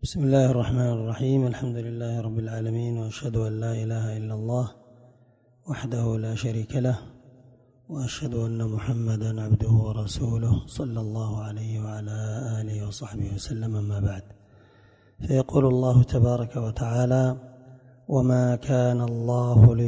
بسم الله الرحمن الرحيم. الحمد لله رب العالمين، وأشهد أن لا إله إلا الله وحده لا شريك له، وأشهد أن محمدا عبده ورسوله صلى الله عليه وعلى آله وصحبه وسلم. أما بعد، فيقول الله تبارك وتعالى: وما كان الله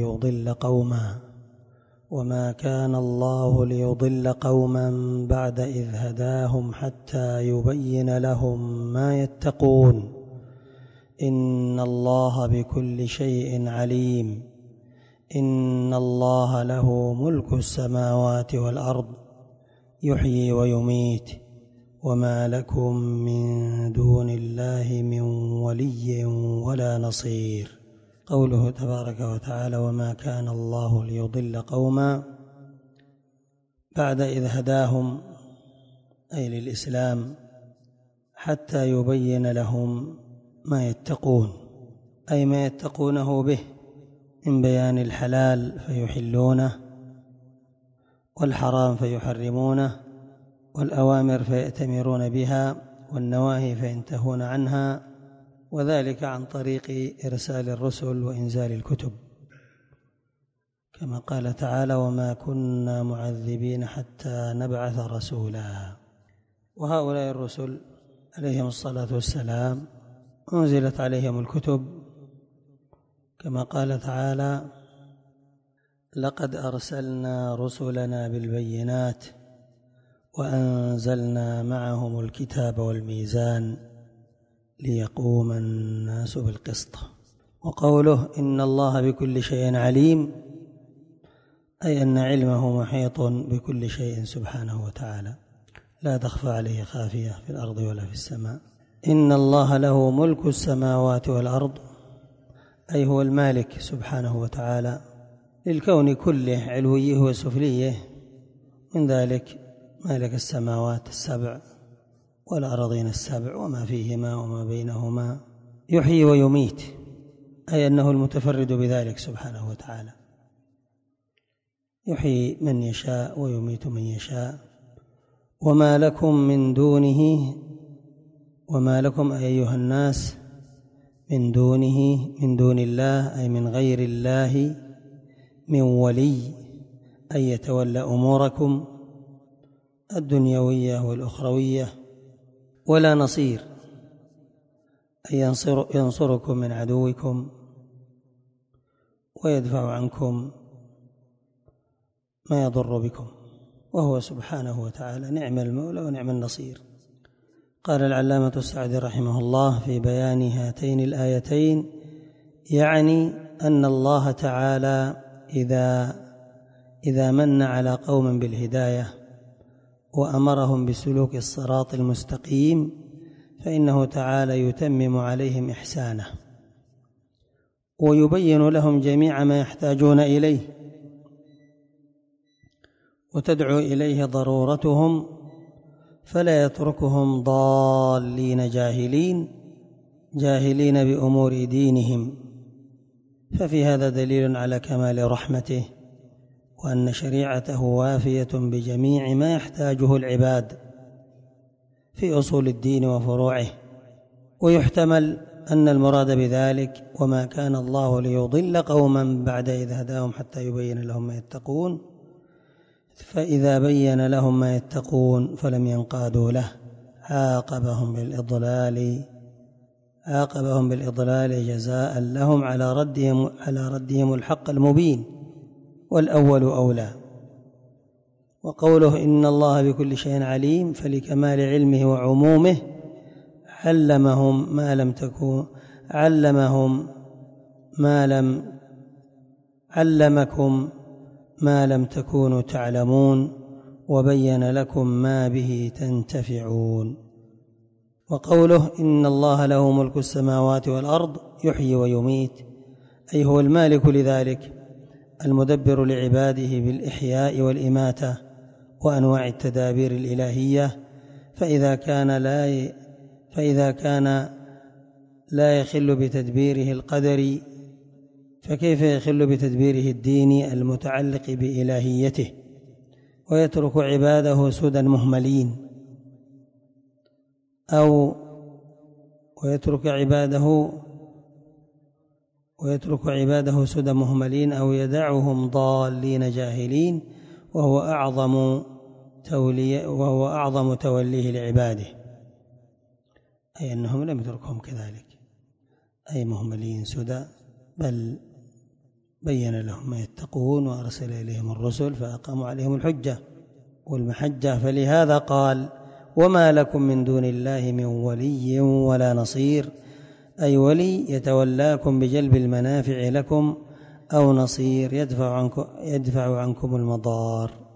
ليضل قوما بعد إذ هداهم حتى يبين لهم ما يتقون إن الله بكل شيء عليم. إن الله له ملك السماوات والأرض يحيي ويميت وما لكم من دون الله من ولي ولا نصير. قوله تبارك وتعالى: وما كان الله ليضل قوما بعد إذ هداهم، أي للإسلام، حتى يبين لهم ما يتقون، أي ما يتقونه به من بيان الحلال فيحلونه، والحرام فيحرمونه، والأوامر فيأتمرون بها، والنواهي فينتهون عنها، وذلك عن طريق إرسال الرسل وإنزال الكتب، كما قال تعالى: وما كنا معذبين حتى نبعث رسولا. وهؤلاء الرسل عليهم الصلاة والسلام أنزلت عليهم الكتب، كما قال تعالى: لقد أرسلنا رسلنا بالبينات وأنزلنا معهم الكتاب والميزان ليقوم الناس بالقسط. وقوله: إن الله بكل شيء عليم، أي أن علمه محيط بكل شيء سبحانه وتعالى، لا تخفى عليه خافية في الأرض ولا في السماء. إن الله له ملك السماوات والأرض، أي هو المالك سبحانه وتعالى للكون كله، علويه وسفليه، من ذلك مالك السماوات السبع والأراضين السبع وما فيهما وما بينهما. يحيي ويميت، أي أنه المتفرد بذلك سبحانه وتعالى، يحيي من يشاء ويميت من يشاء. وما لكم من دونه، وما لكم أيها الناس من دونه، من دون الله، أي من غير الله، من ولي، أي يتولى أموركم الدنيوية والأخروية، ولا نصير، أي ينصركم من عدوكم ويدفع عنكم ما يضر بكم، وهو سبحانه وتعالى نعم المولى ونعم النصير. قال العلامة السعدي رحمه الله في بيان هاتين الآيتين: يعني أن الله تعالى إذا من على قوم بالهداية وأمرهم بسلوك الصراط المستقيم، فإنه تعالى يتمم عليهم إحسانه ويبين لهم جميع ما يحتاجون إليه وتدعو إليه ضرورتهم، فلا يتركهم ضالين جاهلين بأمور دينهم. ففي هذا دليل على كمال رحمته، وأن شريعته وافية بجميع ما يحتاجه العباد في أصول الدين وفروعه. ويحتمل أن المراد بذلك: وما كان الله ليضل قوما بعد إذ هداهم حتى يبين لهم ما يتقون، فإذا بين لهم ما يتقون فلم ينقادوا له عاقبهم بالإضلال جزاء لهم على ردهم الحق المبين، والأول أولى. وقوله: إن الله بكل شيء عليم، فلكمال علمه وعمومه علمكم ما لم تكونوا تعلمون، وبين لكم ما به تنتفعون. وقوله: إن الله له ملك السماوات والأرض يحيي ويميت، أي هو المالك لذلك، المدبر لعباده بالإحياء والإماتة وأنواع التدابير الإلهية. فإذا كان لا يخل بتدبيره القدري، فكيف يخل بتدبيره الديني المتعلق بإلهيته، ويترك عباده سدى مهملين، أو ويترك عباده سدى مهملين أو يدعهم ضالين جاهلين، وهو أعظم توليه لعباده، أي أنهم لم يتركهم كذلك أي مهملين سدى، بل بين لهم ما يتقون وأرسل إليهم الرسل فأقاموا عليهم الحجة والمحجة. فلهذا قال: وما لكم من دون الله من ولي ولا نصير، أي ولي يتولاكم بجلب المنافع لكم، أو نصير يدفع عنكم المضار.